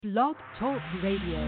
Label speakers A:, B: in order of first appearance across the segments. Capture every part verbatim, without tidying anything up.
A: Blog Talk Radio.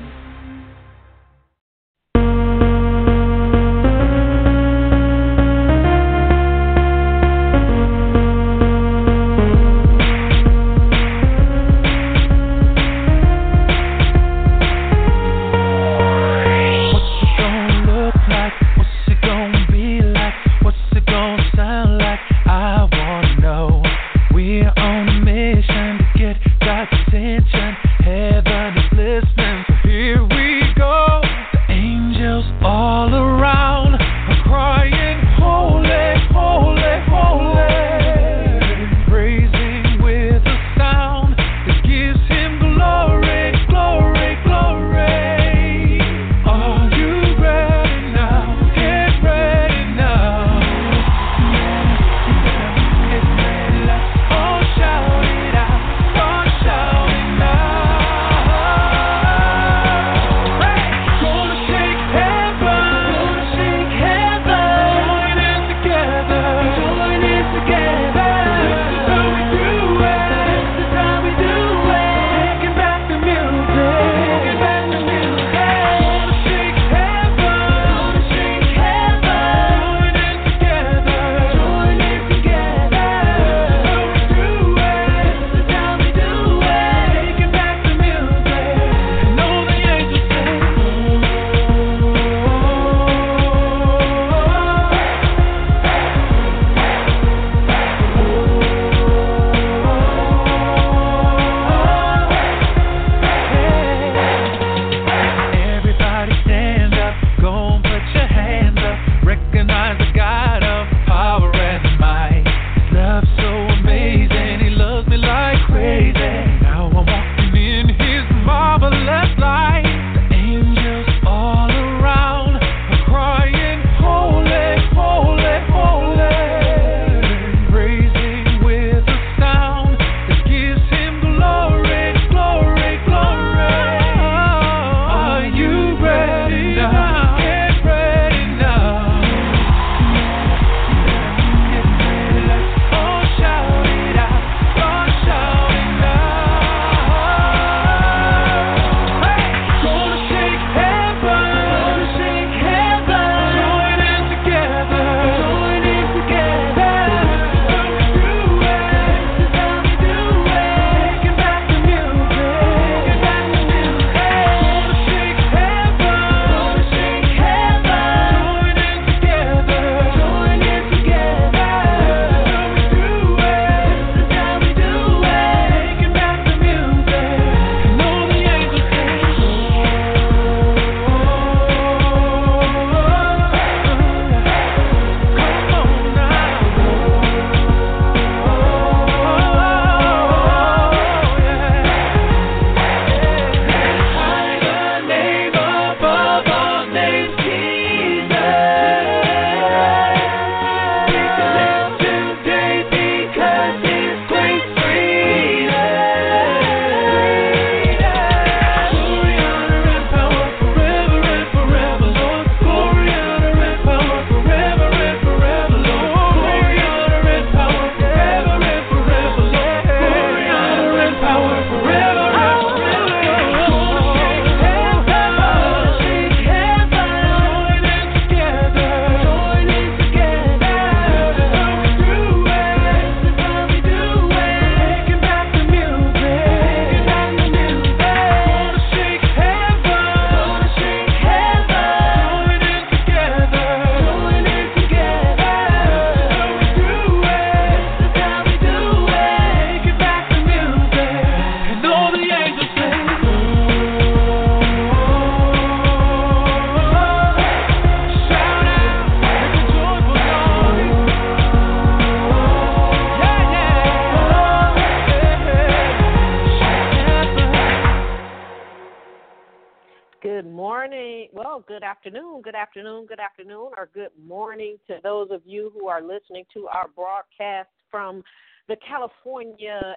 B: Good afternoon, good afternoon, or good morning to those of you who are listening to our broadcast from the California,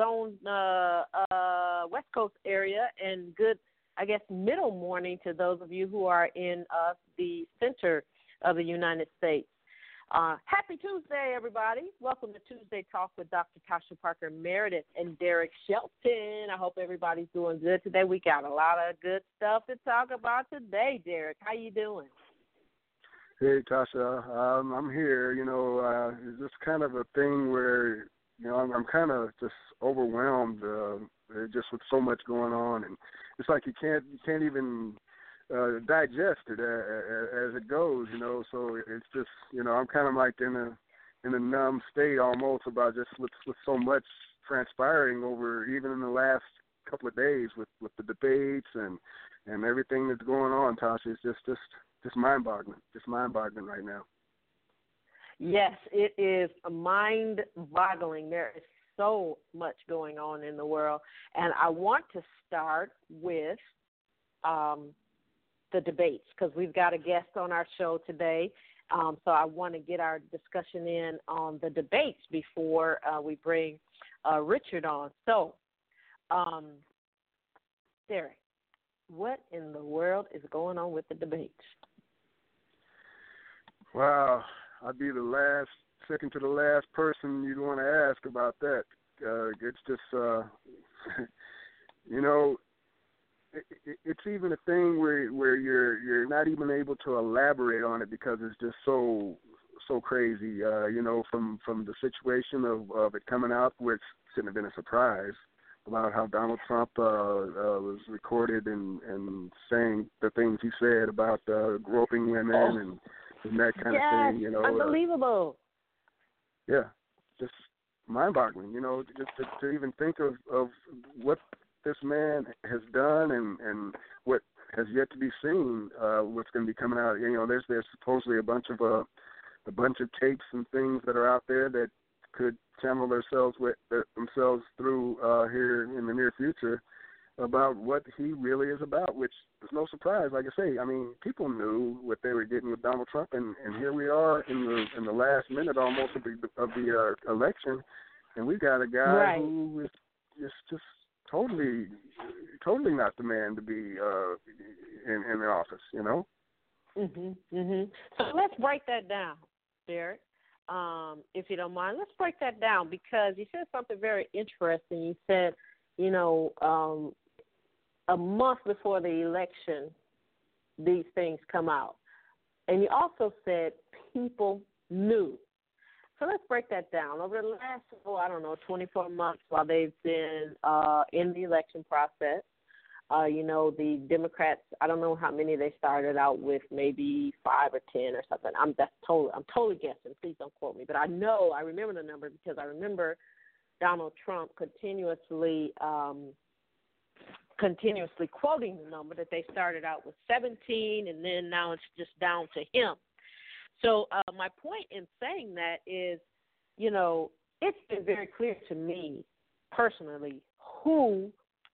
B: Arizona, uh, West Coast area, and good, I guess, middle morning to those of you who are in uh, the center of the United States. Uh, happy Tuesday, everybody. Welcome to Tuesday Talk with Doctor Tasha Parker Meredith and Derek Shelton. I hope everybody's doing good today. We got a lot of good stuff to talk about today, Derek. How you doing?
C: Hey, Tasha. Um, I'm here. You know, uh, it's just kind of a thing where, you know, I'm, I'm kind of just overwhelmed uh, just with so much going on. And it's like you can't, you can't even uh, digest it as, as it goes, you know. So it's just, you know, I'm kind of like in a in a numb state almost about just with, with so much transpiring over even in the last couple of days with, with the debates and, and everything that's going on, Tasha. It's just, just, just mind-boggling, just mind-boggling right now.
B: Yes, it is mind-boggling. There is so much going on in the world. And I want to start with um, the debates because we've got a guest on our show today. Um, so I want to get our discussion in on the debates before uh, we bring uh, Richard on. So, um, Derek, what in the world is going on with the debates?
C: Wow, I'd be the last, second to the last person you'd want to ask about that. Uh, it's just, uh, you know, it, it, it's even a thing where where you're you're not even able to elaborate on it because it's just so so crazy. Uh, you know, from, from the situation of, of it coming out, which shouldn't have been a surprise, about how Donald Trump uh, uh, was recorded and, and saying the things he said about uh, groping women
B: oh.
C: and and that kind
B: yes,
C: of thing, you know.
B: Unbelievable.
C: Uh, yeah, just mind-boggling, you know, just to, to even think of, of what this man has done and, and what has yet to be seen, uh, what's going to be coming out. You know, there's there's supposedly a bunch of uh, a bunch of tapes and things that are out there that could channel themselves with themselves through uh, here in the near future about what he really is about, which is no surprise. Like I say, I mean, people knew what they were getting with Donald Trump, and, and here we are in the in the last minute almost of the of the uh, election, and we got a guy
B: right.
C: who is just just totally totally not the man to be uh, in in the office, you know.
B: Mhm, mhm. So let's break that down, Derek, um, if you don't mind. Let's break that down because you said something very interesting. You said, you know, um, a month before the election, these things come out. And you also said people knew. So let's break that down. Over the last, oh, I don't know, twenty-four months while they've been uh, in the election process, uh, you know, the Democrats, I don't know how many they started out with, maybe five or ten or something. I'm that's totally, I'm totally guessing. Please don't quote me. But I know, I remember the number because I remember Donald Trump continuously um, continuously quoting the number that they started out with seventeen, and then now it's just down to him. So uh, my point in saying that is, you know, it's been very clear to me personally who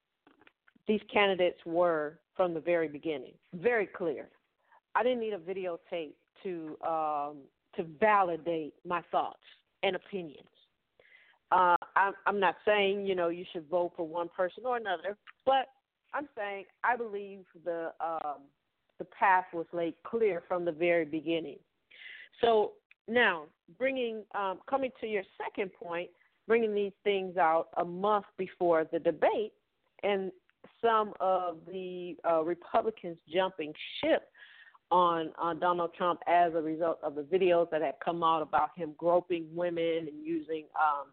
B: these candidates were from the very beginning. Very clear. I didn't need a videotape to um, to validate my thoughts and opinions. Uh, I'm, I'm not saying, you know, you should vote for one person or another, but I'm saying I believe the um, the path was laid clear from the very beginning. So now, bringing um, coming to your second point, bringing these things out a month before the debate, and some of the uh, Republicans jumping ship on, on Donald Trump as a result of the videos that had come out about him groping women and using um,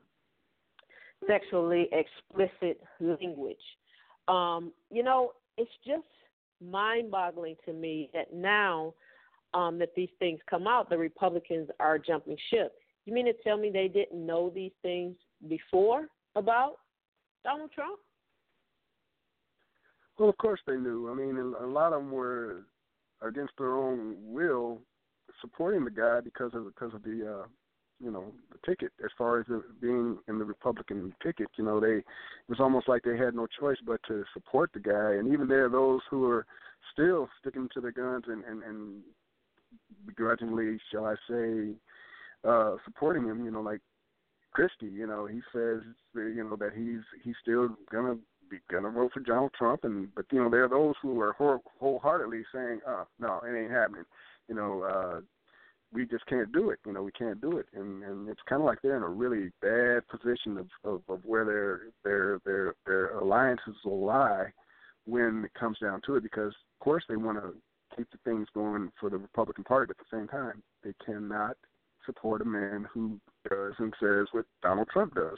B: sexually explicit language. Um, you know, it's just mind-boggling to me that now um, that these things come out, the Republicans are jumping ship. You mean to tell me they didn't know these things before about Donald Trump?
C: Well, of course they knew. I mean, a lot of them were against their own will supporting the guy because of because of the uh, you know the ticket. As far as it being in the Republican ticket, you know, they it was almost like they had no choice but to support the guy. And even there are those who are still sticking to their guns and and, and begrudgingly, shall I say, uh, supporting him. You know, like Christie. You know, he says you know that he's he's still gonna. Going to vote for Donald Trump, and but you know there are those who are whole, wholeheartedly saying, "Oh no, it ain't happening." You know, uh, we just can't do it. You know, we can't do it, and and it's kind of like they're in a really bad position of, of, of where their their their their alliances will lie when it comes down to it. Because of course they want to keep the things going for the Republican Party, but at the same time they cannot support a man who does and says what Donald Trump does.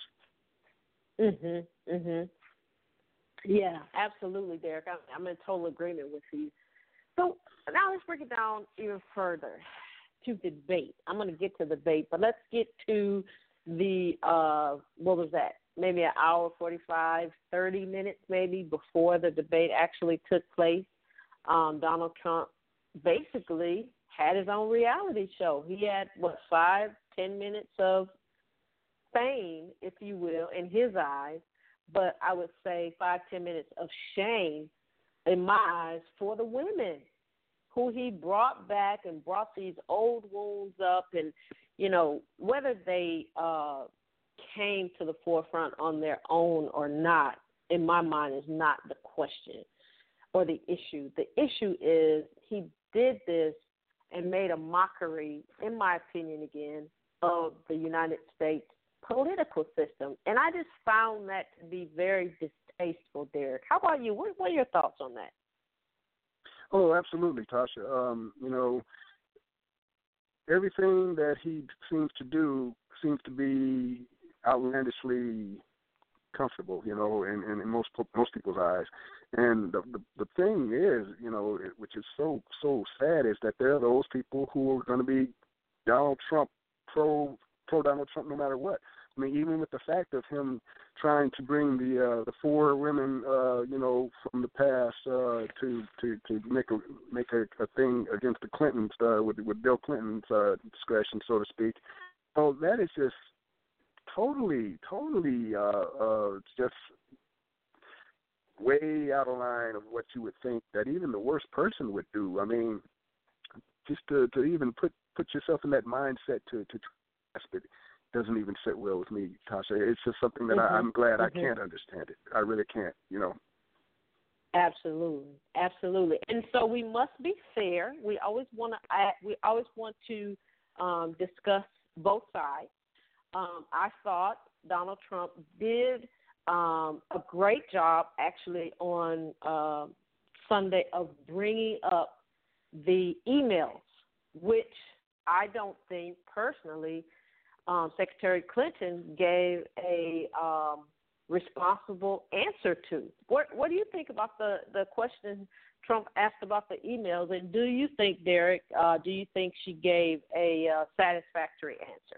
B: Mhm. Mhm. Yeah, absolutely, Derek. I'm, I'm in total agreement with you. So now let's break it down even further to debate. I'm going to get to debate, but let's get to the, uh, what was that, maybe an hour, forty-five, thirty minutes maybe before the debate actually took place. Um, Donald Trump basically had his own reality show. He had, what, five, ten minutes of fame, if you will, in his eyes, but I would say five, ten minutes of shame in my eyes for the women who he brought back and brought these old wounds up, and, you know, whether they uh, came to the forefront on their own or not, in my mind, is not the question or the issue. The issue is he did this and made a mockery, in my opinion again, of the United States political system. And I just found that to be very distasteful, Derek. How about you? What, what are your thoughts on that?
C: Oh, absolutely, Tasha. Um, you know, everything that he seems to do seems to be outlandishly comfortable, you know, in, in, in most most people's eyes. And the, the the thing is, you know, which is so so sad, is that there are those people who are going to be Donald Trump, pro pro Donald Trump, no matter what. I mean, even with the fact of him trying to bring the uh, the four women, uh, you know, from the past uh, to, to to make a make a, a thing against the Clintons uh, with with Bill Clinton's uh, discretion, so to speak. So that is just totally, totally uh, uh, just way out of line of what you would think that even the worst person would do. I mean, just to, to even put, put yourself in that mindset to to grasp it doesn't even sit well with me, Tasha. It's just something that mm-hmm. I, I'm glad mm-hmm. I can't understand it. I really can't, you know.
B: Absolutely, absolutely. And so we must be fair. We always want to. We always want to um, discuss both sides. Um, I thought Donald Trump did um, a great job, actually, on uh, Sunday of bringing up the emails, which I don't think personally um, Secretary Clinton gave a um, responsible answer to. What What do you think about the, the question Trump asked about the emails? And do you think, Derek, uh, do you think she gave a uh, satisfactory answer?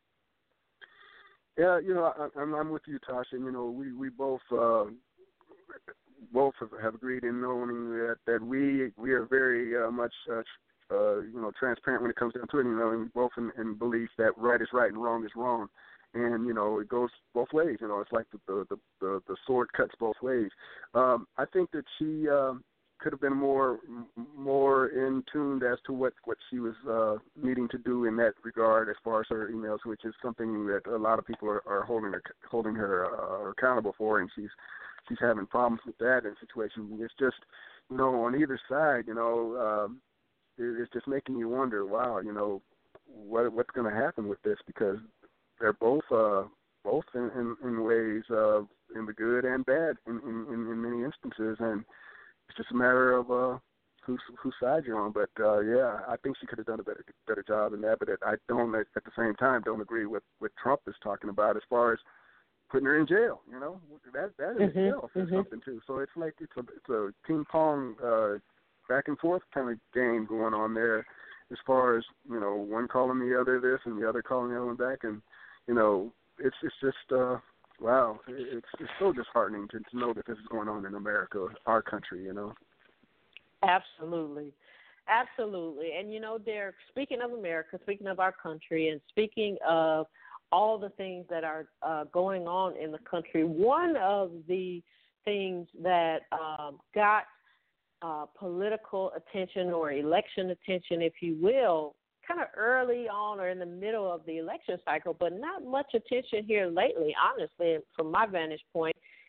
C: Yeah, you know, I, I'm, I'm with you, Tasha. You know, we we both uh, both have, have agreed in knowing that, that we we are very uh, much uh, uh, you know transparent when it comes down to it. You know, and we both in, in belief that right is right and wrong is wrong, and you know it goes both ways. You know, it's like the the the, the sword cuts both ways. Um, I think that she. Um, could have been more more in tune as to what, what she was uh, needing to do in that regard as far as her emails, which is something that a lot of people are, are holding her holding her uh, accountable for, and she's she's having problems with that in situations. It's just, you know, on either side, you know, um, it, it's just making you wonder, wow, you know, what what's going to happen with this, because they're both uh, both in, in, in ways uh, in the good and bad in, in, in many instances, and it's just a matter of uh, whose whose side you're on. But uh, yeah, I think she could have done a better better job in that. But I don't, at the same time, don't agree with what Trump is talking about as far as putting her in jail. You know, that that in
B: mm-hmm,
C: itself is
B: mm-hmm.
C: something too. So it's like it's a it's a ping pong uh, back and forth kind of game going on there, as far as, you know, one calling the other this and the other calling the other one back, and you know, it's it's just. Uh, Wow, it's it's so disheartening to, to know that this is going on in America, our country, you know.
B: Absolutely, absolutely. And, you know, Derek, speaking of America, speaking of our country, and speaking of all the things that are uh, going on in the country, one of the things that um, got uh, political attention or election attention, if you will, kind of early on or in the middle of the election cycle, but not much attention here lately, honestly, from my vantage point,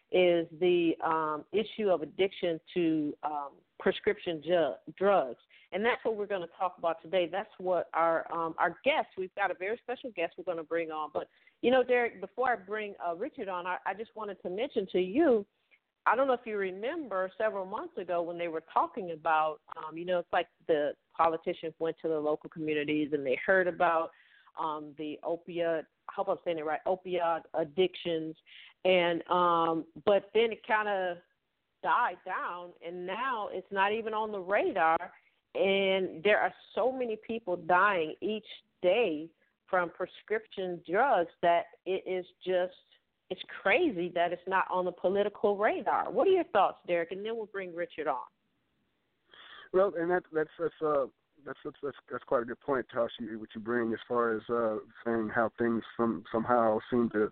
B: is the um, issue of addiction to um, prescription ju- drugs. And that's what we're going to talk about today. That's what our um, our guest, we've got a very special guest we're going to bring on. But, you know, Derek, before I bring uh, Richard on, I, I just wanted to mention to you, I don't know if you remember several months ago when they were talking about, um, you know, it's like the politicians went to the local communities and they heard about um, the opiate, I hope I'm saying it right, opioid addictions. And um, but then it kind of died down, and now it's not even on the radar. And there are so many people dying each day from prescription drugs that it is just, it's crazy that it's not on the political radar. What are your thoughts, Derek? And then we'll bring Richard on.
C: Well, and that, that's that's uh that's that's that's, that's quite a good point, Tashi, what you bring as far as uh, saying how things some somehow seem to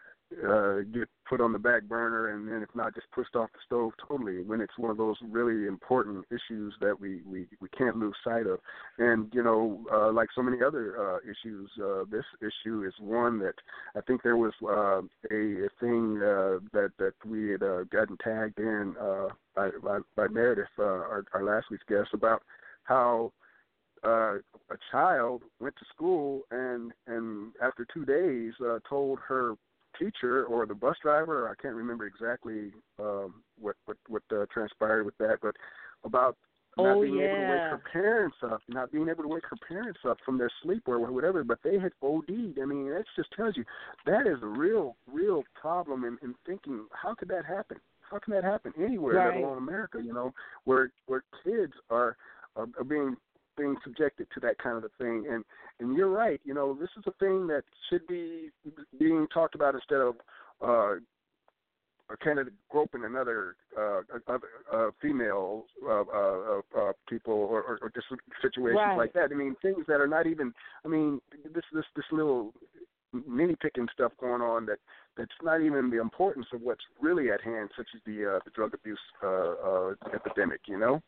C: uh, get put on the back burner, and then if not, just pushed off the stove totally, when it's one of those really important issues that we, we, we can't lose sight of. And, you know, uh, like so many other uh, issues, uh, this issue is one that I think there was uh, a, a thing uh, that, that we had uh, gotten tagged in uh, by, by, by Meredith, uh, our, our last week's guest, about how Uh, a child went to school and, and after two days uh, told her teacher or the bus driver, I can't remember exactly um, what what, what uh, transpired with that, but about
B: oh,
C: not being
B: yeah.
C: able to wake her parents up, not being able to wake her parents up from their sleep or whatever, but they had O D'd. I mean, that just tells you that is a real, real problem in, in thinking, how could that happen? How can that happen anywhere,
B: right.
C: let alone America, you know, where where kids are, are, are being being subjected to that kind of a thing. And and you're right, you know, this is a thing that should be being talked about instead of uh, a candidate groping another uh, other uh, female uh, uh, uh, people or, or, or just situations
B: right.
C: like that. I mean, things that are not even, I mean, this this this little mini picking stuff going on that that's not even the importance of what's really at hand, such as the uh, the drug abuse uh, uh, epidemic, you know?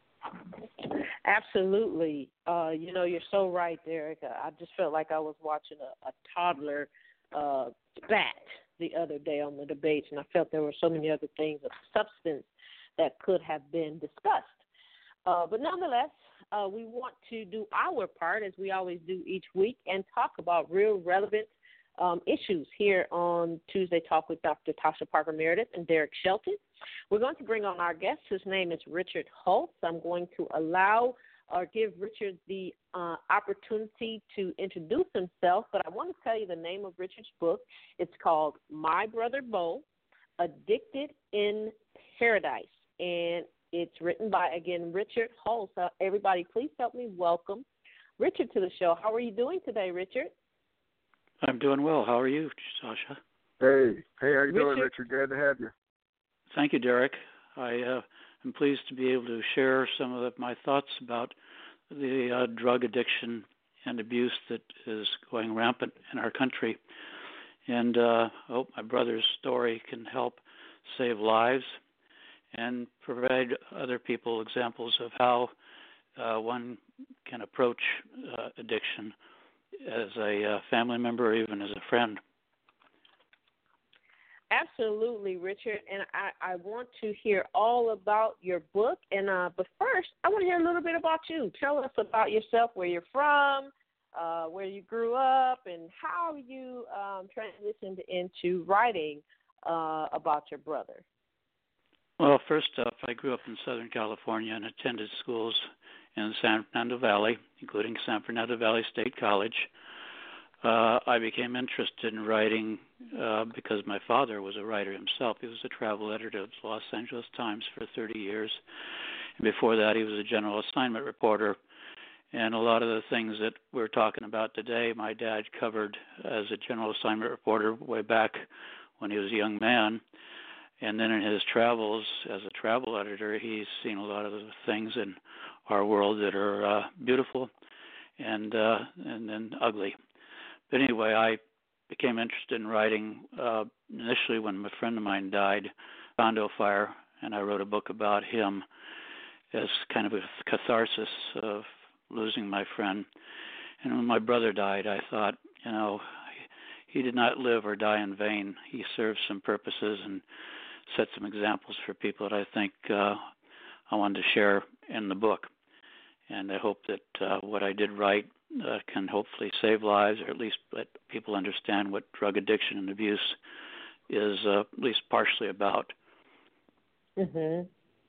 B: Absolutely. Uh, you know, you're so right, Derek. I just felt like I was watching a, a toddler uh, spat the other day on the debates, and I felt there were so many other things of substance that could have been discussed. Uh, but nonetheless, uh, we want to do our part, as we always do each week, and talk about real relevant um, issues here on Tuesday Talk with Doctor Tasha Parker Meredith and Derek Shelton. We're going to bring on our guest. His name is Richard Holtz. I'm going to allow or give Richard the uh, opportunity to introduce himself, but I want to tell you the name of Richard's book. It's called My Brother Bo, Addicted in Paradise, and it's written by, again, Richard Holtz. Uh, everybody, please help me welcome Richard to the show. How are you doing today, Richard?
D: I'm doing well. How are you, Sasha?
C: Hey, hey, how you
B: Richard?
C: doing, Richard? Glad to have you.
D: Thank you, Derek. I uh, am pleased to be able to share some of the, my thoughts about the uh, drug addiction and abuse that is going rampant in our country. And uh, I hope my brother's story can help save lives and provide other people examples of how uh, one can approach uh, addiction as a uh, family member or even as a friend.
B: Absolutely, Richard, and I, I want to hear all about your book. And uh, but first, I want to hear a little bit about you. Tell us about yourself, where you're from, uh, where you grew up, and how you um, transitioned into writing uh, about your brother.
D: Well, first off, I grew up in Southern California and attended schools in the San Fernando Valley, including San Fernando Valley State College. Uh, I became interested in writing uh, because my father was a writer himself. He was a travel editor of the Los Angeles Times for thirty years. And before that, he was a general assignment reporter. And a lot of the things that we're talking about today, my dad covered as a general assignment reporter way back when he was a young man. And then in his travels as a travel editor, he's seen a lot of the things in our world that are uh, beautiful and uh, and then ugly. But anyway, I became interested in writing uh, initially when a friend of mine died, condo fire, and I wrote a book about him as kind of a catharsis of losing my friend. And when my brother died, I thought, you know, he did not live or die in vain. He served some purposes, and set some examples for people that I think uh, I wanted to share in the book. And I hope that uh, what I did write uh, can hopefully save lives, or at least let people understand what drug addiction and abuse is uh, at least partially about.
B: Mhm.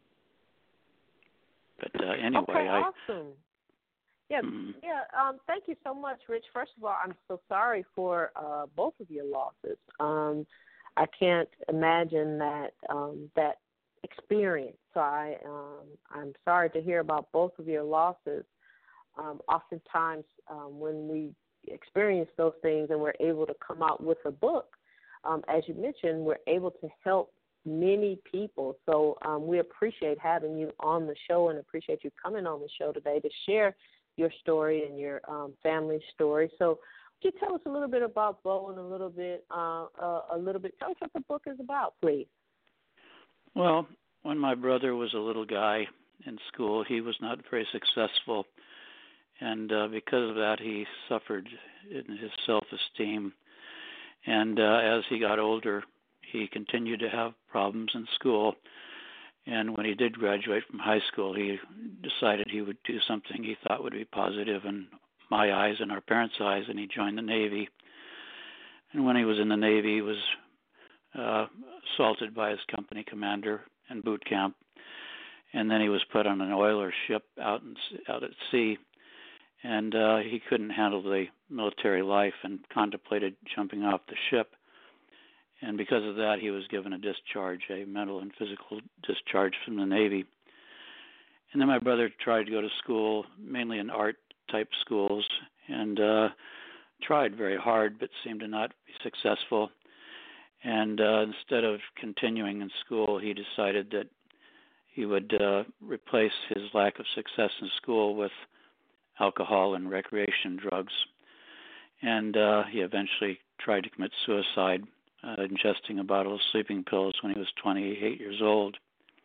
D: But uh, anyway,
B: okay,
D: I.
B: awesome. Yeah,
D: mm,
B: yeah. Um, thank you so much, Rich. First of all, I'm so sorry for uh, both of your losses. Um, I can't imagine that um, that experience. So I, um, I'm sorry to hear about both of your losses. Um, oftentimes, um, when we experience those things and we're able to come out with a book, um, as you mentioned, we're able to help many people. So um, we appreciate having you on the show and appreciate you coming on the show today to share your story and your um, family story. So could you tell us a little bit about Bo and a little bit, uh, uh, a little bit, tell us what the book is about, please.
D: Well, when my brother was a little guy in school, he was not very successful. And uh, because of that, he suffered in his self-esteem. And uh, as he got older, he continued to have problems in school. And when he did graduate from high school, he decided he would do something he thought would be positive in my eyes and our parents' eyes, and he joined the Navy. And when he was in the Navy, he was uh, assaulted by his company commander in boot camp. And then he was put on an oiler ship out, in, out at sea. And uh, he couldn't handle the military life and contemplated jumping off the ship. And because of that, he was given a discharge, a mental and physical discharge from the Navy. And then my brother tried to go to school, mainly in art-type schools, and uh, tried very hard but seemed to not be successful. And uh, instead of continuing in school, he decided that he would uh, replace his lack of success in school with alcohol and recreation drugs. And uh, he eventually tried to commit suicide, uh, ingesting a bottle of sleeping pills when he was twenty-eight years old.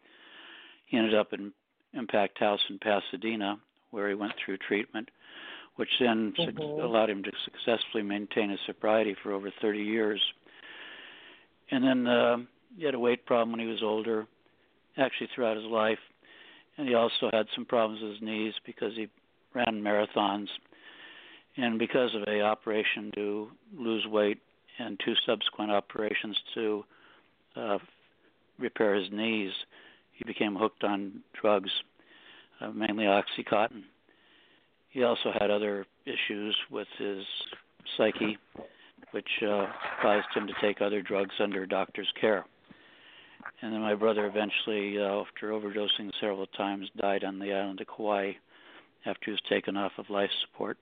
D: He ended up in Impact House in Pasadena, where he went through treatment, which then mm-hmm. su- allowed him to successfully maintain his sobriety for over thirty years. And then uh, he had a weight problem when he was older, actually throughout his life. And he also had some problems with his knees because he ran marathons. And because of a operation to lose weight and two subsequent operations to uh, repair his knees, he became hooked on drugs, uh, mainly Oxycontin. He also had other issues with his psyche, which uh, caused him to take other drugs under a doctor's care. And then my brother eventually, uh, after overdosing several times, died on the island of Kauai after he was taken off of life support.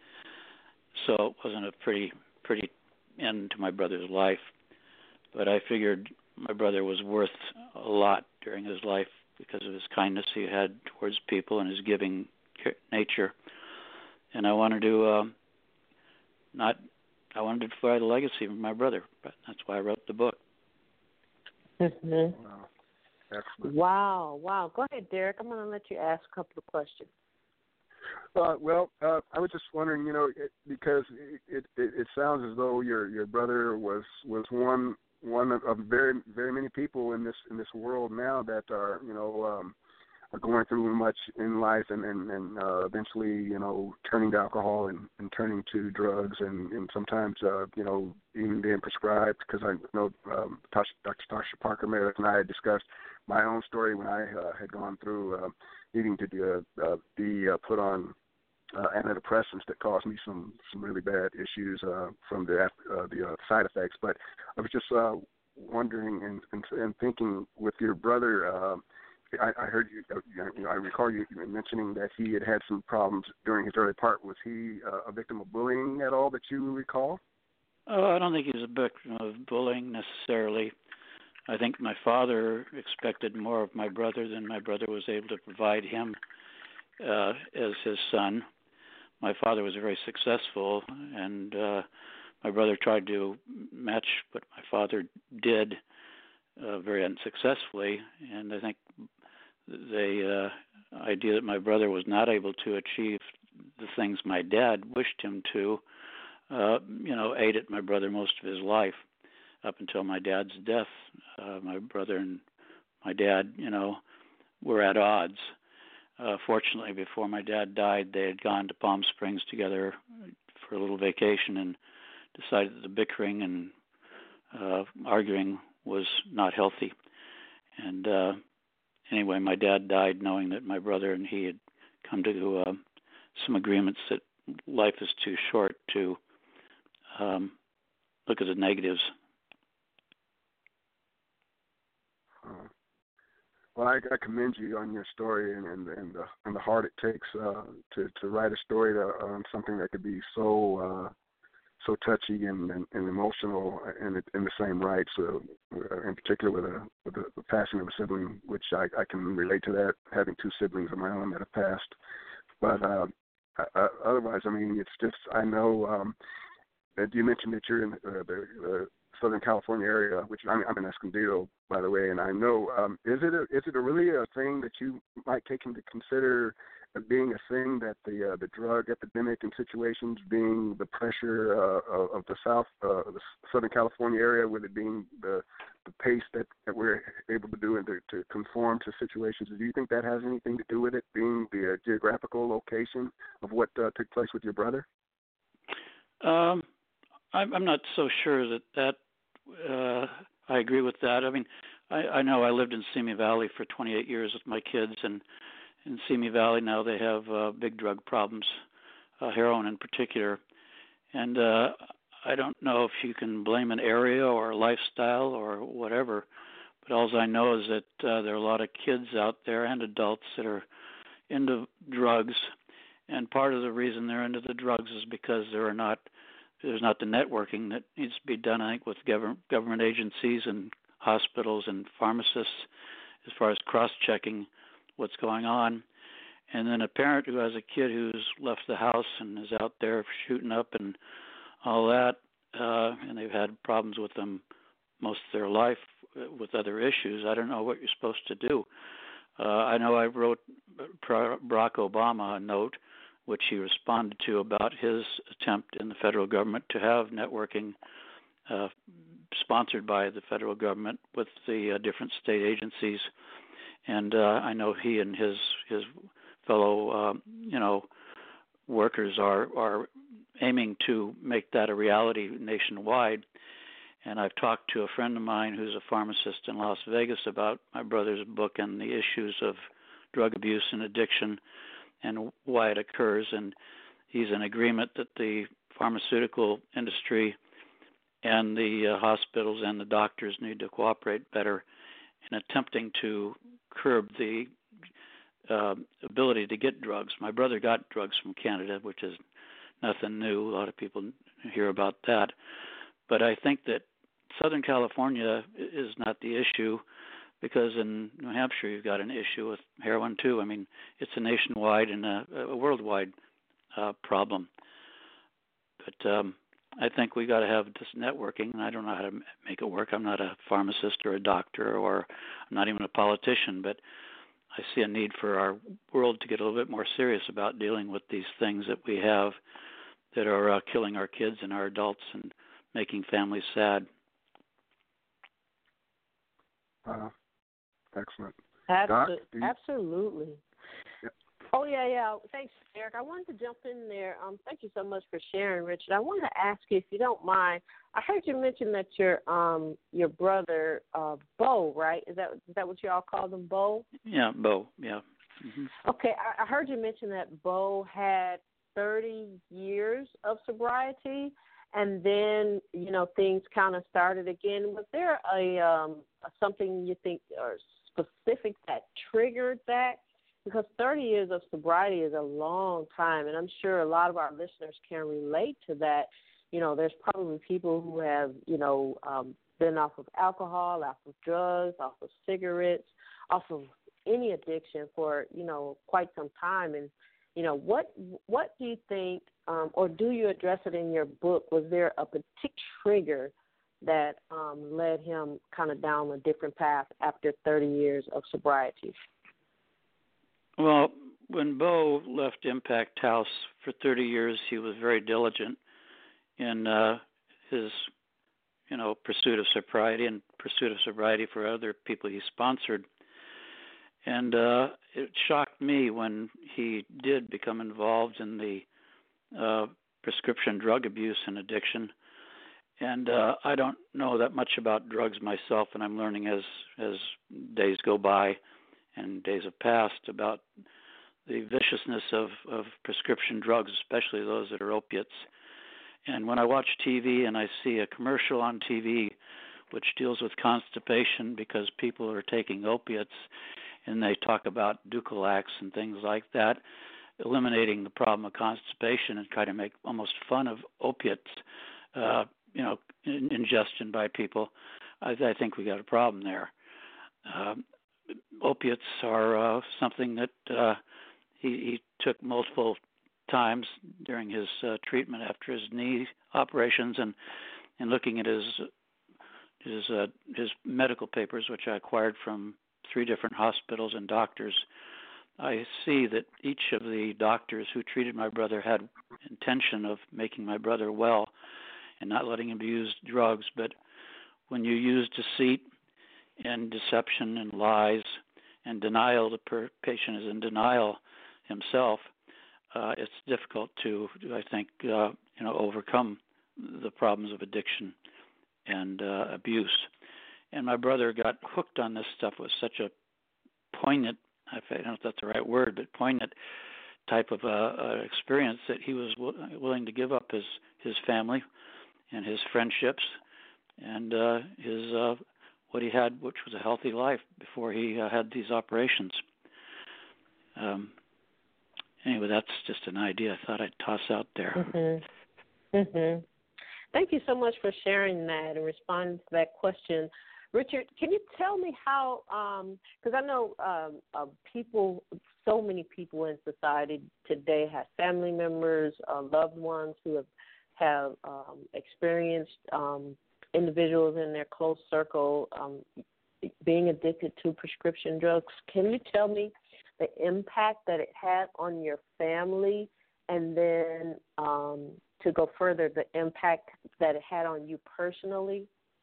D: So it wasn't a pretty, pretty end to my brother's life. But I figured my brother was worth a lot during his life because of his kindness he had towards people and his giving nature. And I wanted to uh, not, I wanted to provide a legacy for my brother. But that's why I wrote the book.
B: Mm-hmm.
C: Wow. Excellent.
B: Wow, wow. Go ahead, Derek. I'm going to let you ask a couple of questions.
C: Uh, well, uh, I was just wondering, you know, it, because it, it it sounds as though your your brother was was one one of, of very very many people in this in this world now that are you know um, are going through much in life and and, and uh, eventually you know turning to alcohol and, and turning to drugs and and sometimes uh, you know even being prescribed, because I know um, Tasha, Doctor Tasha Parker Meredith and I had discussed my own story when I uh, had gone through uh, needing to uh, uh, be uh, put on uh, antidepressants that caused me some, some really bad issues uh, from the uh, the uh, side effects. But I was just uh, wondering and, and, and thinking with your brother. Uh, I, I heard you, uh, you know, I recall you mentioning that he had had some problems during his early part. Was he uh, a victim of bullying at all that you recall?
D: Oh, I don't think he was a victim of bullying necessarily. I think my father expected more of my brother than my brother was able to provide him uh, as his son. My father was very successful, and uh, my brother tried to match what my father did uh, very unsuccessfully. And I think the uh, idea that my brother was not able to achieve the things my dad wished him to, uh, you know, aided my brother most of his life. up until my dad's death. Uh, my brother and my dad, you know, were at odds. Uh, fortunately, before my dad died, they had gone to Palm Springs together for a little vacation and decided that the bickering and uh, arguing was not healthy. And uh, anyway, my dad died knowing that my brother and he had come to uh, some agreements that life is too short to um, look at the negatives.
C: Well, I, I commend you on your story and, and, and, the, and the heart it takes uh, to, to write a story to, on something that could be so uh, so touchy and, and, and emotional in, in the same right. So, uh, in particular with, a, with the, the passing of a sibling, which I, I can relate to that, having two siblings of my own that have passed. But uh, uh, otherwise, I mean, it's just, I know um, that you mentioned that you're in uh, the, the Southern California area, which I'm, I'm in Escondido, by the way, and I know, um, is it a, is it a really a thing that you might take into consider being a thing that the uh, the drug epidemic and situations being the pressure uh, of, of the South, uh, the Southern California area, with it being the, the pace that, that we're able to do and to, to conform to situations? Do you think that has anything to do with it being the uh, geographical location of what uh, took place with your brother?
D: Um, I'm, I'm not so sure that that uh, I agree with that. I mean, I, I know I lived in Simi Valley for twenty-eight years with my kids, and in Simi Valley now they have uh, big drug problems, uh, heroin in particular. And uh, I don't know if you can blame an area or a lifestyle or whatever, but all I know is that uh, there are a lot of kids out there and adults that are into drugs. And part of the reason they're into the drugs is because there are not there's not the networking that needs to be done, I think, with government government agencies and hospitals and pharmacists as far as cross-checking what's going on. And then a parent who has a kid who's left the house and is out there shooting up and all that, uh, and they've had problems with them most of their life with other issues, I don't know what you're supposed to do. Uh, I know I wrote Barack Obama a note which he responded to about his attempt in the federal government to have networking uh, sponsored by the federal government with the uh, different state agencies. And uh, I know he and his his fellow, um, you know, workers are are aiming to make that a reality nationwide. And I've talked to a friend of mine who's a pharmacist in Las Vegas about my brother's book and the issues of drug abuse and addiction and why it occurs. And he's in agreement that the pharmaceutical industry and the uh, hospitals and the doctors need to cooperate better in attempting to curb the uh, ability to get drugs. My brother got drugs from Canada, which is nothing new. A lot of people hear about that. But I think that Southern California is not the issue, because in New Hampshire you've got an issue with heroin too. I mean, it's a nationwide and a, a worldwide uh, problem. But um, I think we got to have this networking, and I don't know how to make it work. I'm not a pharmacist or a doctor, or I'm not even a politician, but I see a need for our world to get a little bit more serious about dealing with these things that we have that are uh, killing our kids and our adults and making families sad.
C: Uh, excellent.
B: Absol-
C: Doc, you...
B: Absolutely.
C: Yep.
B: Oh, yeah, yeah. Thanks, Eric. I wanted to jump in there. Um, thank you so much for sharing, Richard. I wanted to ask you, if you don't mind, I heard you mention that your um your brother, uh, Bo, right? Is that is that what you all call them, Bo?
D: Yeah, Bo, yeah. Mm-hmm.
B: Okay, I, I heard you mention that Bo had thirty years of sobriety, and then, you know, things kind of started again. Was there a um, something you think or specific that triggered that? Because thirty years of sobriety is a long time, and I'm sure a lot of our listeners can relate to that. You know, there's probably people who have, you know, um, been off of alcohol, off of drugs, off of cigarettes, off of any addiction for, you know, quite some time. And, you know, what what do you think, um, or do you address it in your book? Was there a particular trigger that um, led him kind of down a different path after thirty years of sobriety?
D: Well, when Bo left Impact House for thirty years, he was very diligent in uh, his you know, pursuit of sobriety and pursuit of sobriety for other people he sponsored. And uh, it shocked me when he did become involved in the uh, prescription drug abuse and addiction. And uh, I don't know that much about drugs myself, and I'm learning as as days go by and days have passed about the viciousness of, of prescription drugs, especially those that are opiates. And when I watch T V and I see a commercial on T V which deals with constipation because people are taking opiates, and they talk about Dulcolax and things like that, eliminating the problem of constipation and try to make almost fun of opiates, uh, you know, in, ingestion by people, I, I think we got a problem there. Uh, opiates are uh, something that uh, he, he took multiple times during his uh, treatment after his knee operations, and, and looking at his his uh, his medical papers, which I acquired from three different hospitals and doctors, I see that each of the doctors who treated my brother had intention of making my brother well and not letting him use drugs. But when you use deceit and deception and lies and denial, the per- patient is in denial himself, uh, it's difficult to, I think, uh, you know, overcome the problems of addiction and uh, abuse. And my brother got hooked on this stuff with such a poignant, I don't know if that's the right word, but poignant type of uh, uh, experience that he was w- willing to give up his, his family and his friendships and uh, his uh, what he had, which was a healthy life before he uh, had these operations. Um, anyway, that's just an idea I thought I'd toss out there.
B: Mm-hmm. Mm-hmm. Thank you so much for sharing that and responding to that question. Richard, can you tell me how, because um, I know um, uh, people, so many people in society today have family members, uh, loved ones who have, have um, experienced um, individuals in their close circle um, being addicted to prescription drugs. Can you tell me the impact that it had on your family, and then um, to go further, the impact that it had on you personally?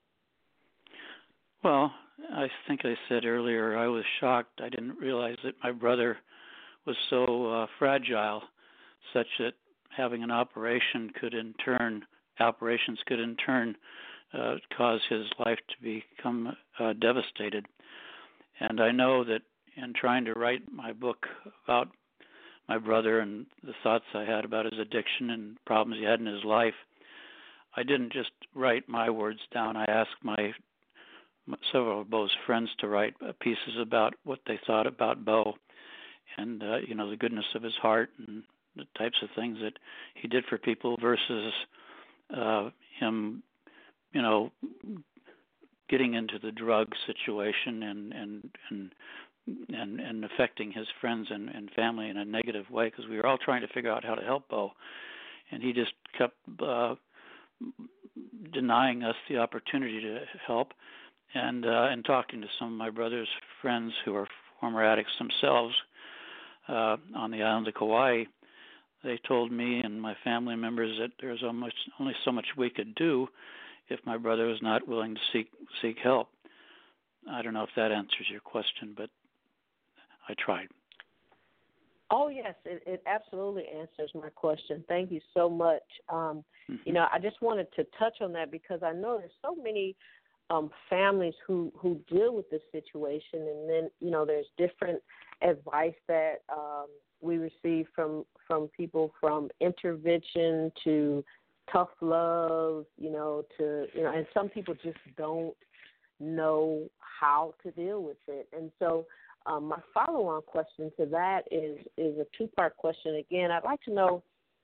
D: Well, I think I said earlier I was shocked. I didn't realize that my brother was so uh, fragile, such that having an operation could in turn, operations could in turn uh, cause his life to become uh, devastated. And I know that in trying to write my book about my brother and the thoughts I had about his addiction and problems he had in his life, I didn't just write my words down. I asked my several of Bo's friends to write pieces about what they thought about Bo and, uh, you know, the goodness of his heart and the types of things that he did for people versus uh, him, you know, getting into the drug situation and and and and, and affecting his friends and, and family in a negative way, because we were all trying to figure out how to help Bo, and he just kept uh, denying us the opportunity to help. And uh, and talking to some of my brother's friends who are former addicts themselves uh, on the island of Kauai, they told me and my family members that there's almost only so much we could do if my brother was not willing to seek seek help. I don't know if that answers your question, but I tried.
B: Oh, yes, it, it absolutely answers my question. Thank you so much. Um, mm-hmm. You know, I just wanted to touch on that because I know there's so many um, families who, who deal with this situation, and then, you know, there's different advice that um, we receive from, from people, from intervention to tough love, you know, to, you know, and some people just don't know how to deal with it. And so um, my follow-on question to that is, is a two-part question. Again, I'd like to know,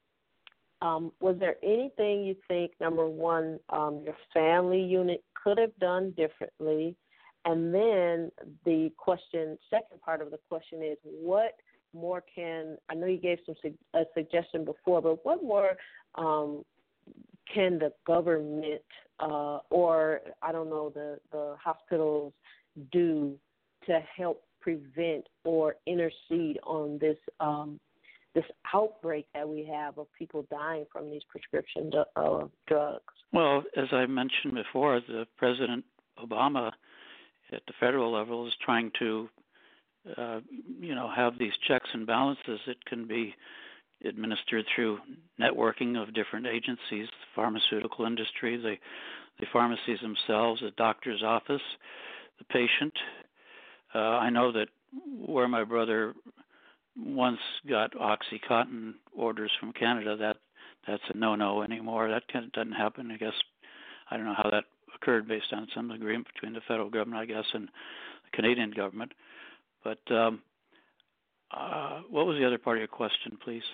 B: um, was there anything you think, number one, um, your family unit could have done differently? And then the question, second part of the question is, what more can, I know you gave some a suggestion before, but what more um, can the government uh, or, I don't know, the, the hospitals do to help prevent or intercede on this um, this outbreak that we have of people dying from these prescription uh, drugs?
D: Well, as I mentioned before, the President Obama at the federal level is trying to, uh, you know, have these checks and balances that can be administered through networking of different agencies, the pharmaceutical industry, the, the pharmacies themselves, the doctor's office, the patient. Uh, I know that where my brother once got OxyContin orders from Canada, that that's a no-no anymore. That kind of doesn't happen. I guess I don't know how that occurred based on some agreement between the federal government, I guess, and the Canadian government. But um, uh, what was the other part of your question, please?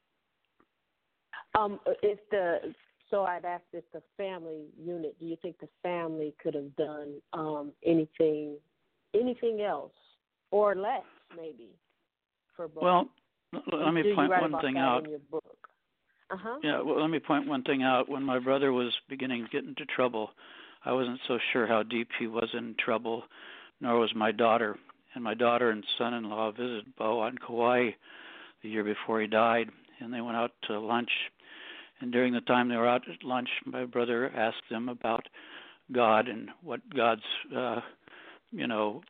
B: Um, if the so I'd ask if the family unit, do you think the family could have done um, anything, anything else, or less maybe, for both?
D: Well, let me point one thing out.
B: In your book? Uh-huh.
D: Yeah, well, let me point one thing out. When my brother was beginning to get into trouble, I wasn't so sure how deep he was in trouble, nor was my daughter. And my daughter and son-in-law visited Bo on Kauai the year before he died, and they went out to lunch. And during the time they were out at lunch, my brother asked them about God and what God's, uh, you know,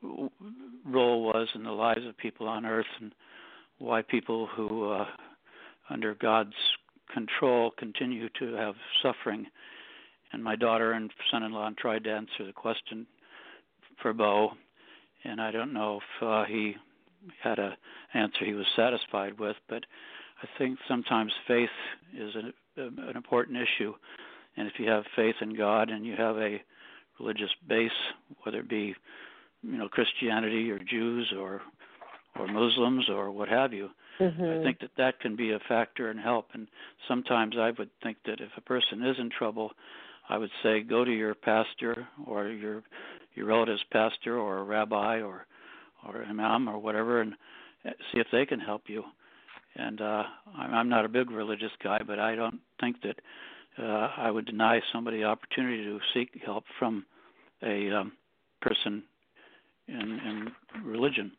D: role was in the lives of people on earth, and why people who, uh, under God's control, continue to have suffering. And my daughter and son-in-law tried to answer the question for Bo, and I don't know if uh, he had an answer he was satisfied with, but I think sometimes faith is an, an important issue, and if you have faith in God and you have a religious base, whether it be, you know, Christianity or Jews or or Muslims or what have you, mm-hmm. I think that that can be a factor and help. And sometimes I would think that if a person is in trouble, I would say go to your pastor or your your relative's pastor or a rabbi or or imam or whatever, and see if they can help you. And uh, I'm not a big religious guy, but I don't think that uh, I would deny somebody the opportunity to seek help from a um, person in, in religion.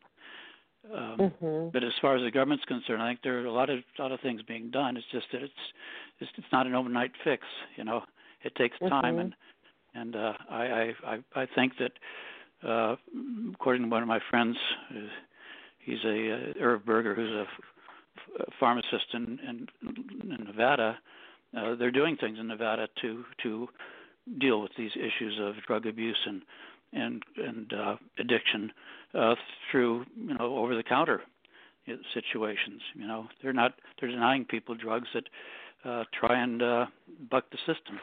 D: Um, mm-hmm. But as far as the government's concerned, I think there are a lot of a lot of things being done. It's just that it's it's, it's not an overnight fix. You know, it takes time, mm-hmm. and and uh, I, I I think that uh, according to one of my friends, uh, he's a uh, Irv Berger, who's a pharmacist in, in, in Nevada. Uh, they're doing things in Nevada to to deal with these issues of drug abuse and and and uh, addiction uh, through you know over the counter situations. You know they're not they're denying people drugs that uh, try and uh, buck the system.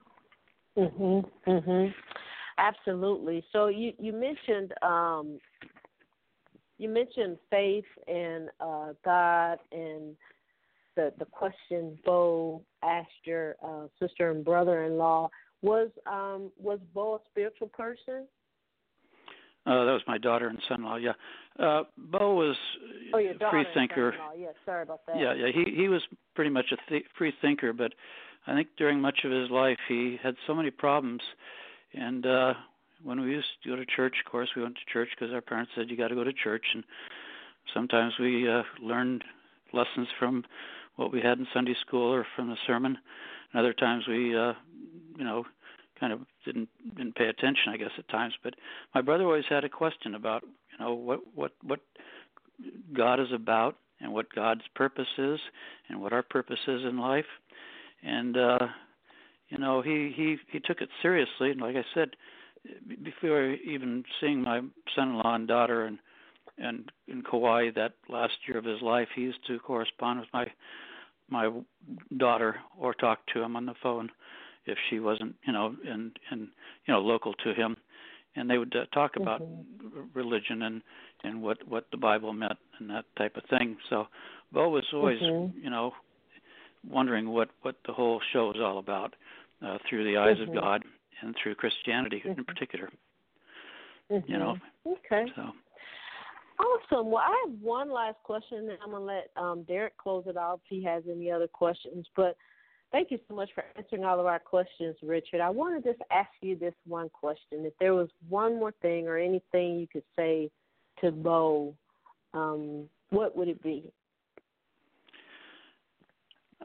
B: Mhm. Mhm. Absolutely. So you you mentioned. Um, You mentioned faith and uh, God and the the question Bo asked your uh, sister and brother-in-law. Was um, was Bo a spiritual person?
D: Uh, that was my daughter and son-in-law. Yeah, uh, Bo was
B: oh, your
D: a free thinker.
B: Yeah, sorry about that.
D: Yeah, yeah. He he was pretty much a th- free thinker, but I think during much of his life he had so many problems, and. Uh, When we used to go to church, of course, we went to church because our parents said you got to go to church, and sometimes we uh, learned lessons from what we had in Sunday school or from the sermon, and other times we, uh, you know, kind of didn't didn't pay attention, I guess, at times. But my brother always had a question about, you know, what what what God is about and what God's purpose is and what our purpose is in life, and uh, you know, he he he took it seriously, and like I said. Before even seeing my son-in-law and daughter and and in Kauai that last year of his life, he used to correspond with my my daughter or talk to him on the phone if she wasn't, you know, in in you know local to him, and they would uh, talk about mm-hmm. religion and and what what the Bible meant and that type of thing. So Bo was always, mm-hmm. you know, wondering what what the whole show is all about uh, through the eyes mm-hmm. of God. And through Christianity mm-hmm. in particular, mm-hmm. you know.
B: Okay.
D: So.
B: Awesome. Well, I have one last question, and I'm going to let um, Derek close it off if he has any other questions. But thank you so much for answering all of our questions, Richard. I want to just ask you this one question. If there was one more thing or anything you could say to Bo, um, what would it be?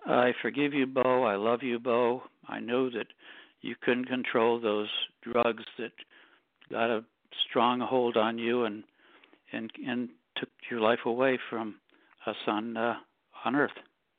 D: I forgive you, Bo. I love you, Bo. I know that you couldn't control those drugs that got a strong hold on you and and and took your life away from us on uh, on Earth.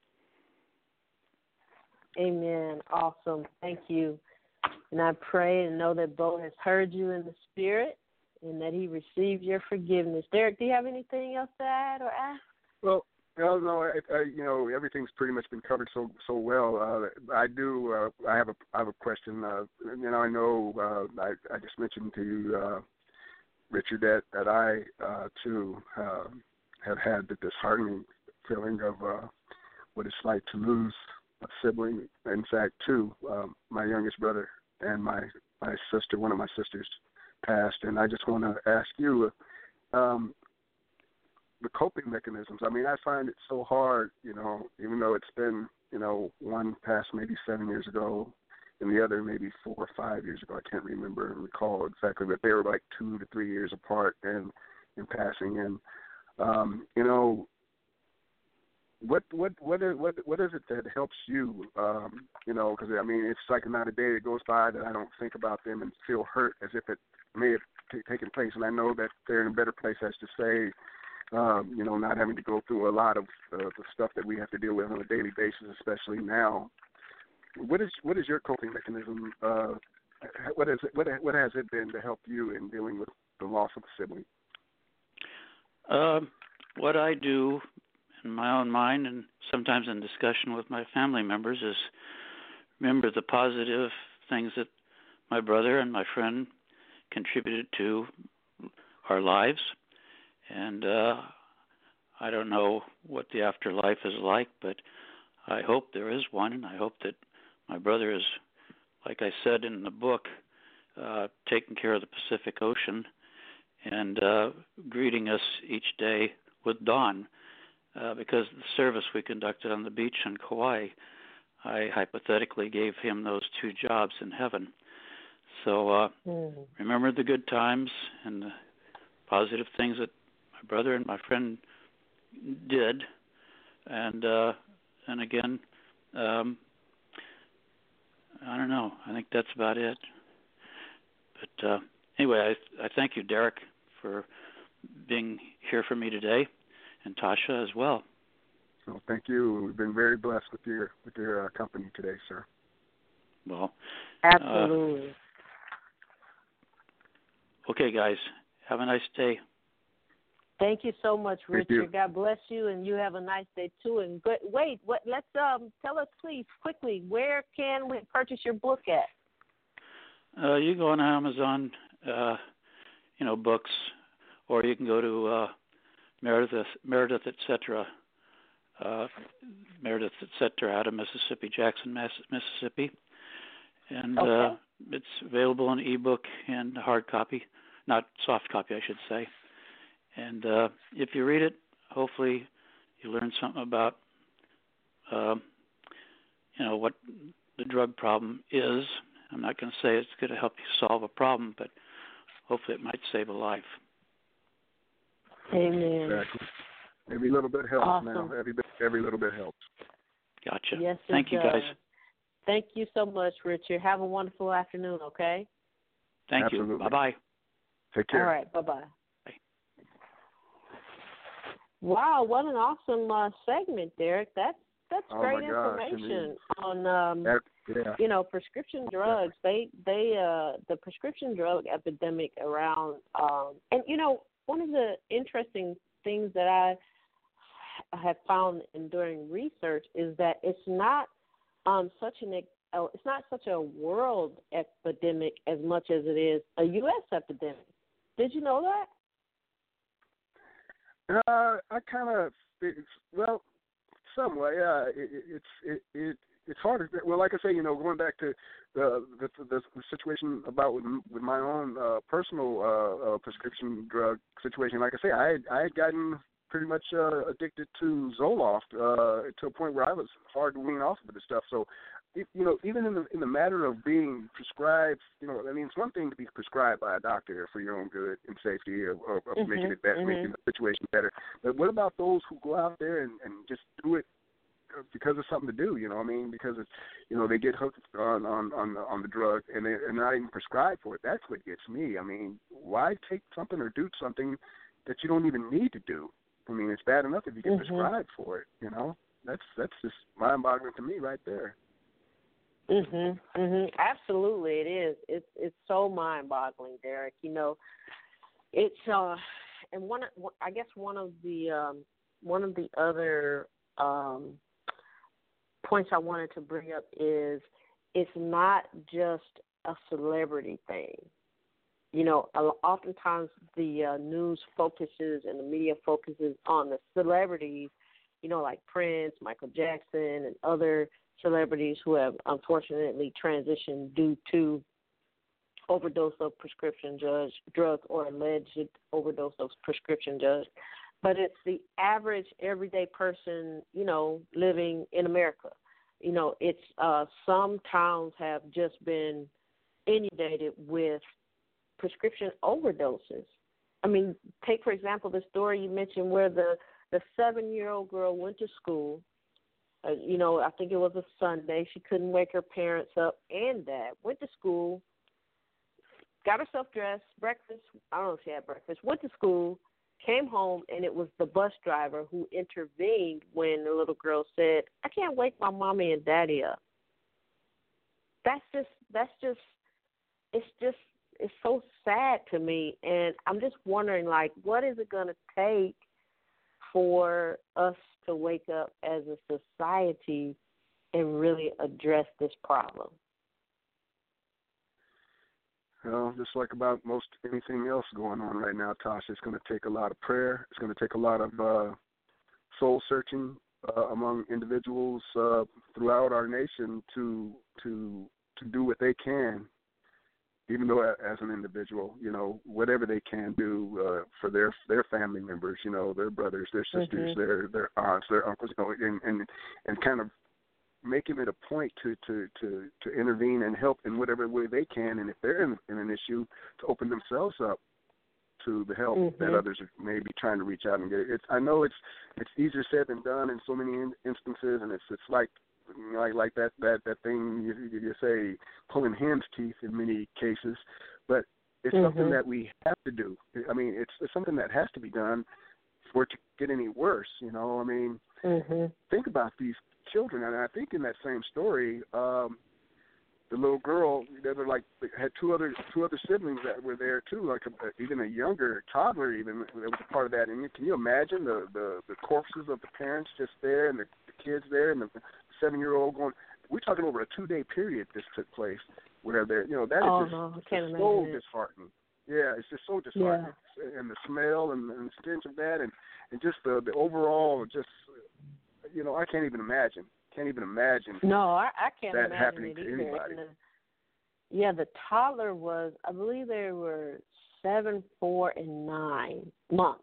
B: Amen. Awesome. Thank you. And I pray and know that Bo has heard you in the spirit and that he received your forgiveness. Derek, do you have anything else to add or ask?
C: Well, no, no, I, I, you know, everything's pretty much been covered so so well. Uh, I do. Uh, I have a I have a question. Uh, you know, I know. Uh, I I just mentioned to you, uh, Richard, that that I uh, too uh, have had the disheartening feeling of uh, what it's like to lose a sibling. In fact, two, um, my youngest brother and my my sister, one of my sisters, passed, and I just want to ask you. Um, the coping mechanisms. I mean, I find it so hard, you know, even though it's been, you know, one passed maybe seven years ago and the other maybe four or five years ago. I can't remember and recall exactly, but they were like two to three years apart and in passing. And, um, you know, what what what is, what what is it that helps you? Um, you know, because I mean, it's like not a day that goes by that I don't think about them and feel hurt as if it may have t- taken place. And I know that they're in a better place as to say, Um, you know, not having to go through a lot of uh, the stuff that we have to deal with on a daily basis, especially now. What is what is your coping mechanism? Uh, what is it, what what has it been to help you in dealing with the loss of a sibling?
D: Uh, what I do in my own mind and sometimes in discussion with my family members is remember the positive things that my brother and my friend contributed to our lives. And uh, I don't know what the afterlife is like, but I hope there is one, and I hope that my brother is, like I said in the book, uh, taking care of the Pacific Ocean and uh, greeting us each day with dawn, uh, because the service we conducted on the beach in Kauai, I hypothetically gave him those two jobs in heaven. So uh, mm. remember the good times and the positive things that my brother and my friend did, and uh, and again, um, I don't know. I think that's about it. But uh, anyway, I, I thank you, Derek, for being here for me today, and Tasha as well.
C: Well, thank you. We've been very blessed with your with your uh, company today, sir.
D: Well,
B: absolutely.
D: Uh, okay, guys, have a nice day.
B: Thank you so much,
C: Thank
B: Richard.
C: you.
B: God bless you, and you have a nice day too. And good, wait, what? Let's um tell us, please, quickly, where can we purchase your book at?
D: Uh, you go on Amazon, uh, you know, books, or you can go to uh, Meredith, Meredith, et cetera. Uh, Meredith, et cetera. Out of Mississippi, Jackson, Mass, Mississippi, and
B: okay.
D: uh, it's available in ebook and hard copy, not soft copy, I should say. And uh, if you read it, hopefully you learn something about, uh, you know, what the drug problem is. I'm not going to say it's going to help you solve a problem, but hopefully it might save a life.
B: Amen.
C: Exactly. Every little bit helps
B: awesome.
C: now. Every bit, every little bit helps.
D: Gotcha.
B: Yes, it
D: Thank you,
B: does.
D: guys.
B: Thank you so much, Richard. Have a wonderful afternoon, okay?
D: Thank
C: Absolutely.
D: you. Bye-bye.
C: Take care.
B: All right. Bye-bye. Wow, what an awesome uh, segment, Derek. That's that's
C: oh
B: great
C: my gosh,
B: information I mean, on um,
C: that, yeah.
B: you know, prescription drugs. They they uh, the prescription drug epidemic around, um, and you know, one of the interesting things that I have found in doing research is that it's not um, such an uh, it's not such a world epidemic as much as it is a U S epidemic. Did you know that?
C: Uh, I kind of, well, somewhat, yeah. It, it's it, it it's hard. To, well, like I say, you know, going back to the the, the, the situation about with, with my own uh, personal uh, uh, prescription drug situation. Like I say, I had, I had gotten pretty much uh, addicted to Zoloft uh, to a point where I was hard to wean off of this stuff. So, it, you know, even in the in the matter of being prescribed, you know, I mean, it's one thing to be prescribed by a doctor for your own good and safety, or, or, or
B: mm-hmm,
C: making it better,
B: mm-hmm.
C: making the situation better. But what about those who go out there and, and just do it because of something to do. You know what I mean? Because it's, you know, they get hooked on on on the, on the drug and they're not even prescribed for it. That's what gets me. I mean, why take something or do something that you don't even need to do? I mean, it's bad enough if you get mm-hmm. prescribed for it. You know, that's that's just mind-boggling to me right there.
B: Mhm, mhm. Absolutely, it is. It's it's so mind-boggling, Derek. You know, it's uh, and one I guess one of the um, one of the other um, points I wanted to bring up is it's not just a celebrity thing. You know, oftentimes the uh, news focuses and the media focuses on the celebrities. You know, like Prince, Michael Jackson, and other celebrities who have unfortunately transitioned due to overdose of prescription drug, drugs or alleged overdose of prescription drugs. But it's the average everyday person, you know, living in America. You know, it's uh, some towns have just been inundated with prescription overdoses. I mean, take, for example, the story you mentioned where the, the seven-year-old girl went to school. Uh, you know, I think it was a Sunday. She couldn't wake her parents up and dad. Went to school, got herself dressed, breakfast. I don't know if she had breakfast. Went to school, came home, and it was the bus driver who intervened when the little girl said, "I can't wake my mommy and daddy up." That's just, that's just, it's just, it's so sad to me. And I'm just wondering, like, what is it going to take for us to wake up as a society and really address this problem?
C: Well, just like about most anything else going on right now, Tasha, it's going to take a lot of prayer. It's going to take a lot of uh, soul searching uh, among individuals uh, throughout our nation to to to do what they can, even though as an individual, you know, whatever they can do uh, for their their family members, you know, their brothers, their sisters,
B: mm-hmm.
C: their their aunts, their uncles, you know, and, and and kind of making it a point to, to, to, to intervene and help in whatever way they can, and if they're in, in an issue, to open themselves up to the help
B: mm-hmm.
C: that others are maybe trying to reach out and get. It's I know it's it's easier said than done in so many in, instances, and it's it's like. Like like that, that, that thing you, you say, pulling hen's teeth in many cases, but it's
B: mm-hmm.
C: something that we have to do. I mean, it's, it's something that has to be done for it to get any worse. You know, I mean,
B: mm-hmm.
C: think about these children, and I think in that same story, um, the little girl, they were like had two other two other siblings that were there too, like a, even a younger toddler, even that was a part of that. And can you imagine the the, the corpses of the parents just there, and the, the kids there, and the seven-year-old going? We're talking over a two-day period this took place, where they're, you know, that is
B: oh,
C: just,
B: no, I can't
C: just so
B: imagine it.
C: disheartening. Yeah, it's just so disheartening, yeah. And the smell and, and the stench of that, and, and just the the overall, just, you know, I can't even imagine. Can't even imagine.
B: No, I, I can't
C: that
B: imagine
C: happening
B: it
C: to
B: either.
C: anybody.
B: The, yeah, the toddler was, I believe they were seven, four, and nine months.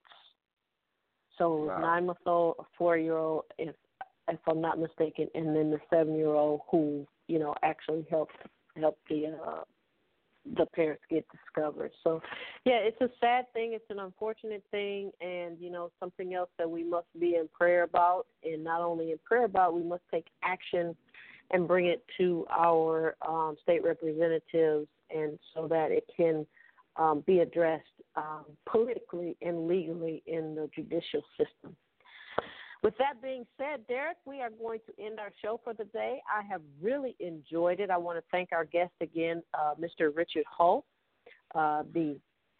B: So it was
C: Wow.
B: nine months old, a four-year-old, if if I'm not mistaken, and then the seven-year-old who, you know, actually helped helped the uh, the parents get discovered. So, yeah, it's a sad thing. It's an unfortunate thing, and, you know, something else that we must be in prayer about, and not only in prayer about, we must take action and bring it to our um, state representatives, and so that it can um, be addressed um, politically and legally in the judicial system. With that being said, Derek, we are going to end our show for the day. I have really enjoyed it. I want to thank our guest again, uh, Mister Richard Hulse. Uh, the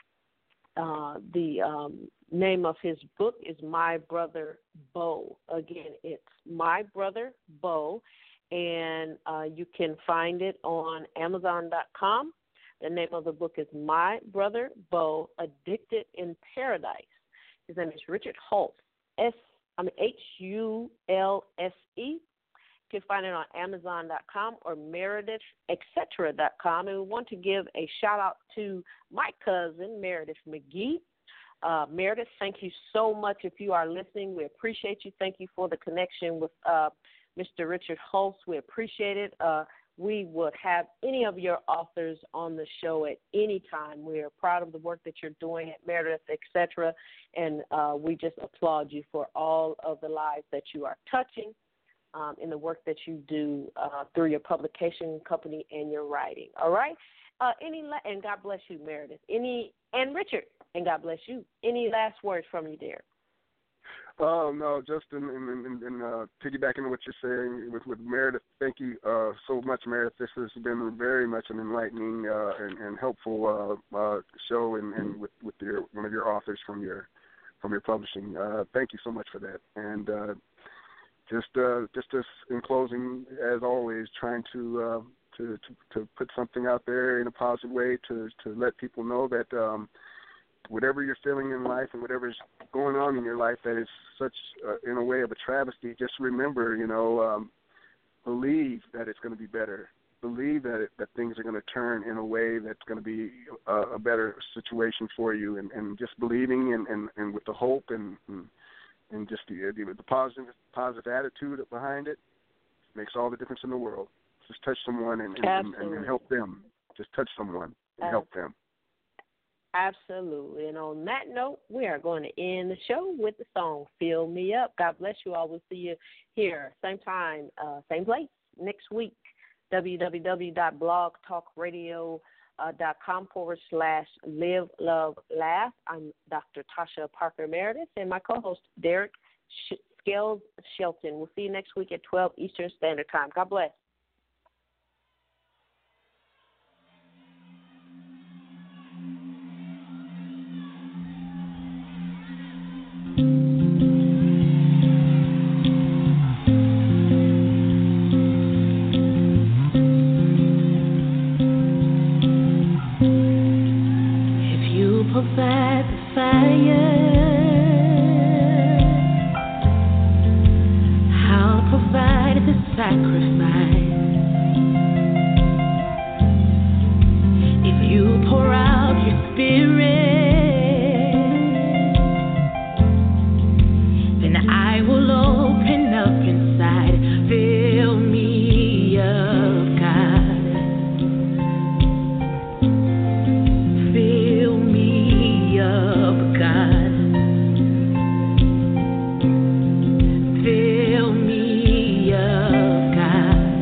B: uh, the um, name of his book is My Brother Bo. Again, it's My Brother Bo, and uh, you can find it on Amazon dot com. The name of the book is My Brother Bo, Addicted in Paradise. His name is Richard Hulse, S. I mean, H U L S E. You can find it on Amazon dot com or Meredith et cetera dot com. And we want to give a shout-out to my cousin, Meredith McGee. Uh, Meredith, thank you so much if you are listening. We appreciate you. Thank you for the connection with uh, Mister Richard Hulse. We appreciate it. Uh, we would have any of your authors on the show at any time. We are proud of the work that you're doing at Meredith, et cetera, and uh, we just applaud you for all of the lives that you are touching. um, in the work that you do uh, through your publication company and your writing. All right? Uh, any la- and God bless you, Meredith. Any and Richard, and God bless you. Any last words from you, dear?
C: Oh, no, just in, in, in, in uh, piggybacking on what you're saying with, with Meredith, thank you uh, so much, Meredith. This has been very much an enlightening uh, and, and helpful uh, uh, show and, and with, with your, one of your authors from your from your publishing. Uh, thank you so much for that. And uh, just uh, just as in closing, as always, trying to, uh, to, to to put something out there in a positive way to, to let people know that um, whatever you're feeling in life and whatever's going on in your life that is such, uh, in a way, of a travesty, just remember, you know, um, believe that it's going to be better. Believe that it, that things are going to turn in a way that's going to be a, a better situation for you, and, and just believing and, and, and with the hope and and, and just the, the positive positive attitude behind it makes all the difference in the world. Just touch someone and, and, and, and help them. Just touch someone and help them.
B: Absolutely. And on that note, we are going to end the show with the song Fill Me Up. God bless you all. We'll see you here, same time, uh, same place, next week. w w w dot blog talk radio dot com forward slash live, love, laugh. I'm Doctor Tasha Parker Meredith, and my co-host, Derek Sh- Scales Shelton. We'll see you next week at twelve Eastern Standard Time. God bless.
A: Provide the fire, I'll provide the sacrifice. If you pour out your spirit, then I will open up inside. Fill me up, God. Fill me up, God.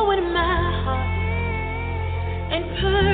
A: go in my heart and purge